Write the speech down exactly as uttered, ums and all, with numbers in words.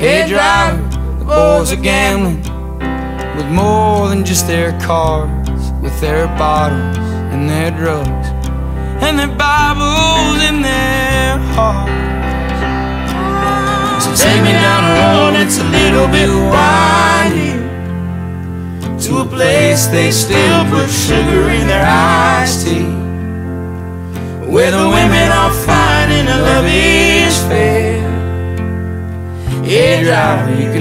Hey driver, the boys are gambling with more than just their cards, with their bottles and their drugs and their Bibles in their hearts. So take me down a road that's a little bit windy, to a place they still put sugar in their iced tea, where the women are fine and the love is fair. Hey driver, you can